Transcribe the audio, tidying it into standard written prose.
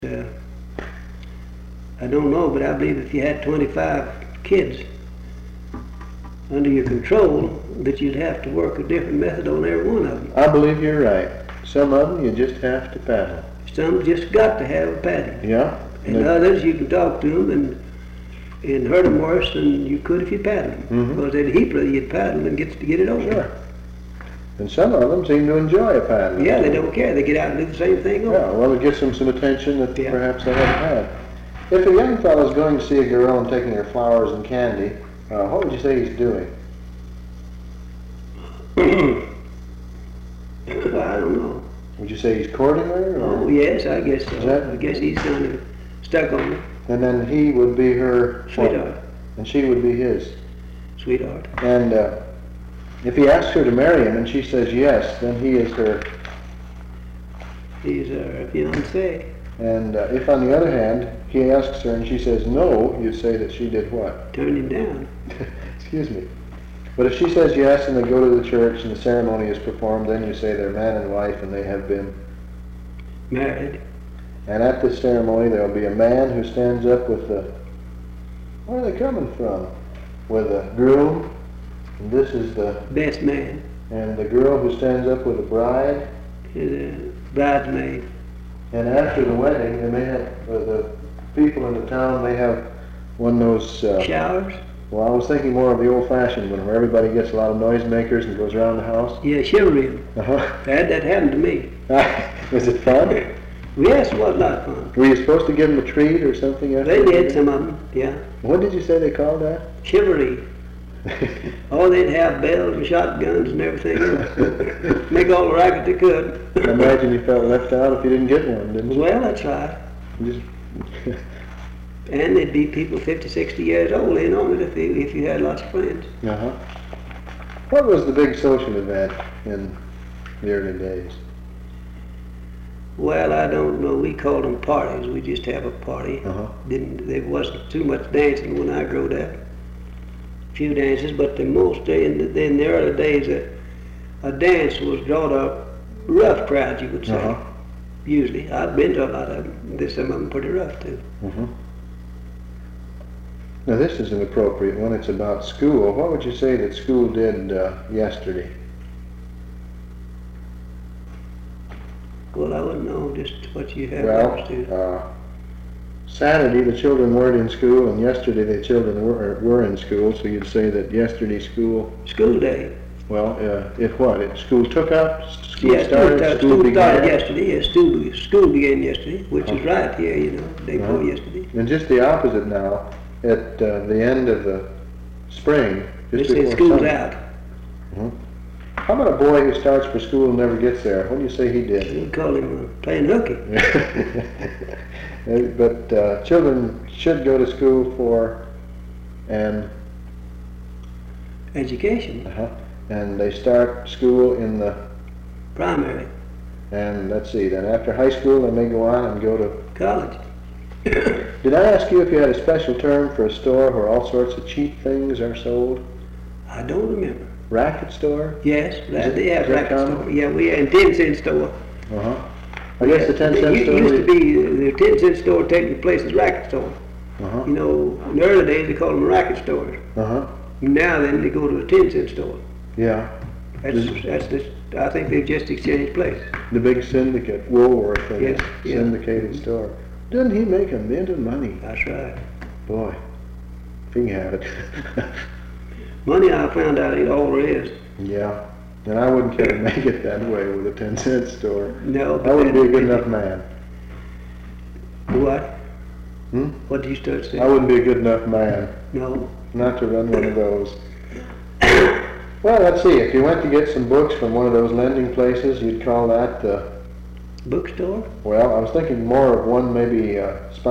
Uh, I don't know, but I believe if you had 25 kids under your control, that you'd have to work a different method on every one of them. I believe you're right. Some of them you just have to paddle. Some just got to have a paddle. Yeah. And others you can talk to them and hurt them worse than you could if you paddled them. Mm-hmm. Because they'd heap rather you'd paddle than get it over. Sure. And some of them seem to enjoy a paddle. Yeah, they don't care. They get out and do the same thing over. Yeah, well, it gets them some attention that perhaps they haven't had. If a young fellow's going to see a girl and taking her flowers and candy, what would you say he's doing? I don't know. Would you say he's courting her? Or? Oh, yes, I guess so. Is that- I guess he's kind of stuck on her. And then he would be her Sweetheart. And she would be his. Sweetheart. And if he asks her to marry him and she says yes, then he is her. He's her fiancé. And if, on the other hand, he asks her and she says no, you say that she did what? Turned him down. Excuse me. But if she says yes and they go to the church and the ceremony is performed, then you say they're man and wife and they have been Married. And at this ceremony there will be a man who stands up with the, where are they coming from? With a groom, and this is the Best man. And the girl who stands up with the bride. Is a bridesmaid. And after the wedding, they may have, the people in the town may have one of those... showers? Well, I was thinking more of the old-fashioned one, where everybody gets a lot of noisemakers and goes around the house. Yeah, chivalry. Uh-huh. That happened to me. Was it fun? Yes, it was a lot of fun. Were you supposed to give them a treat or something? They did, some of them, yeah. What did you say they called that? Chivalry. Oh, they'd have bells and shotguns and everything else. Make all the racket they could. I imagine you felt left out if you didn't get one, didn't you? Well, that's right. And there'd be people 50, 60 years old in on it if you had lots of friends. Uh-huh. What was the big social event in the early days? Well, I don't know. We called them parties. We just have a party. Uh-huh. There wasn't too much dancing when I grew up. A few dances, but in the early days, a dance was brought up rough crowds, you would say. Uh-huh. Usually. I've been to a lot of them. Some of them pretty rough, too. Mm-hmm. Now this is an appropriate one. It's about school. What would you say that school did yesterday? Well, I wouldn't know just what you have to. Saturday the children weren't in school, and yesterday the children were in school, so you'd say that yesterday school... School day. Well, if what? If school took up? School Yeah, started? school started yesterday. Yeah, school began yesterday, which is right here, day before yesterday. And just the opposite now. At the end of the spring, They just say before school's summer. out. Mm-hmm. How about a boy who starts for school and never gets there? What do you say he did? We'd call him playing hooky. But children should go to school for an education. And they start school in the primary. And let's see, then after high school they may go on and go to college. Did I ask you if you had a special term for a store where all sorts of cheap things are sold? I don't remember. Racket store? Yes, they have racket common? store. Yeah, we had a 10-cent store. I guess the 10-cent store... It used to be the 10-cent store taking place as racket store. In the early days they called them racket stores. Now then they go to a 10-cent store. Yeah. I think they've just exchanged place. The big syndicate, Woolworth, Yes, syndicated store. Doesn't he make a mint of money? That's right. Boy, if he had it. Money, I found out, ain't all there is. Yeah, and I wouldn't care to make it that way with a 10-cent store. No. I wouldn't be a good enough man. What? What did you start saying? I wouldn't be a good enough man. No. Not to run one of those. Well, let's see, if you went to get some books from one of those lending places, you'd call that the... Bookstore? Well, I was thinking more of one maybe